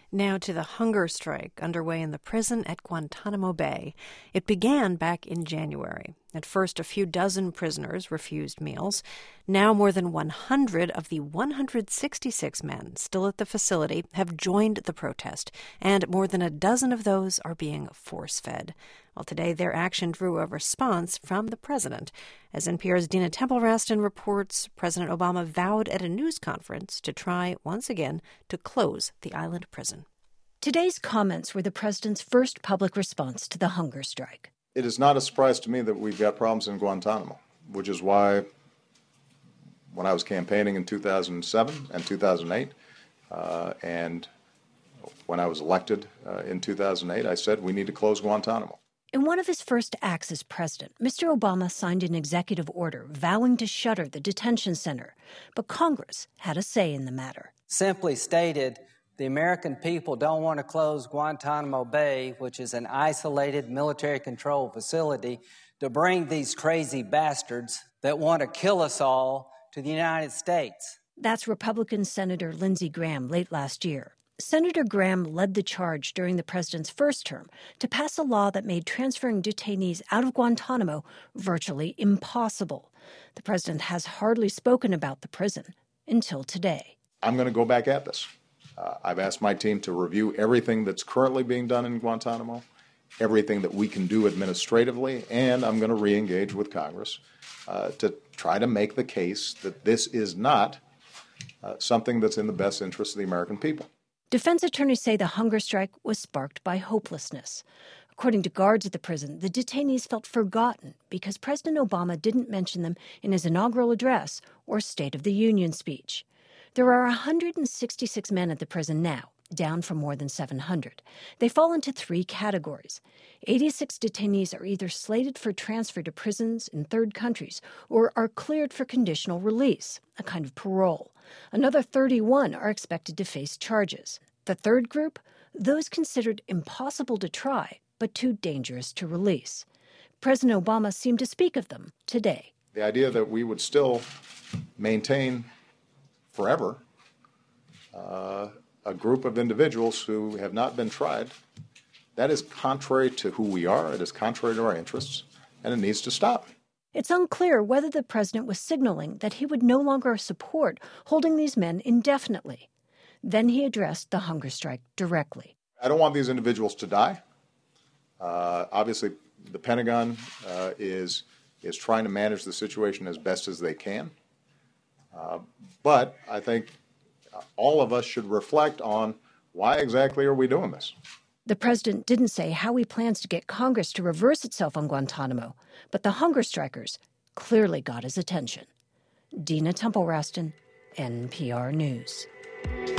Now to the hunger strike underway in the prison at Guantanamo Bay. It began back in January. At first, a few dozen prisoners refused meals. Now more than 100 of the 166 men still at the facility have joined the protest, and more than a dozen of those are being force-fed. Well, today their action drew a response from the president. As NPR's Dina Temple-Raston reports, President Obama vowed at a news conference to try, once again, to close the island prison. Today's comments were the president's first public response to the hunger strike. It is not a surprise to me that we've got problems in Guantanamo, which is why when I was campaigning in 2007 and 2008, and when I was elected in 2008, I said we need to close Guantanamo. In one of his first acts as president, Mr. Obama signed an executive order vowing to shutter the detention center, but Congress had a say in the matter. Simply stated, the American people don't want to close Guantanamo Bay, which is an isolated military control facility, to bring these crazy bastards that want to kill us all to the United States. That's Republican Senator Lindsey Graham late last year. Senator Graham led the charge during the president's first term to pass a law that made transferring detainees out of Guantanamo virtually impossible. The president has hardly spoken about the prison until today. I'm going to go back at this. I've asked my team to review everything that's currently being done in Guantanamo, everything that we can do administratively, and I'm going to re-engage with Congress to try to make the case that this is not something that's in the best interest of the American people. Defense attorneys say the hunger strike was sparked by hopelessness. According to guards at the prison, the detainees felt forgotten because President Obama didn't mention them in his inaugural address or State of the Union speech. There are 166 men at the prison now, down from more than 700. They fall into three categories. 86 detainees are either slated for transfer to prisons in third countries or are cleared for conditional release, a kind of parole. Another 31 are expected to face charges. The third group, those considered impossible to try but too dangerous to release. President Obama seemed to speak of them today. The idea that we would still maintain forever a group of individuals who have not been tried, that is contrary to who we are, it is contrary to our interests, and it needs to stop. It's unclear whether the president was signaling that he would no longer support holding these men indefinitely. Then he addressed the hunger strike directly. I don't want these individuals to die. Obviously, the Pentagon is trying to manage the situation as best as they can. But I think all of us should reflect on why exactly are we doing this. The president didn't say how he plans to get Congress to reverse itself on Guantanamo, but the hunger strikers clearly got his attention. Dina Temple-Raston, NPR News.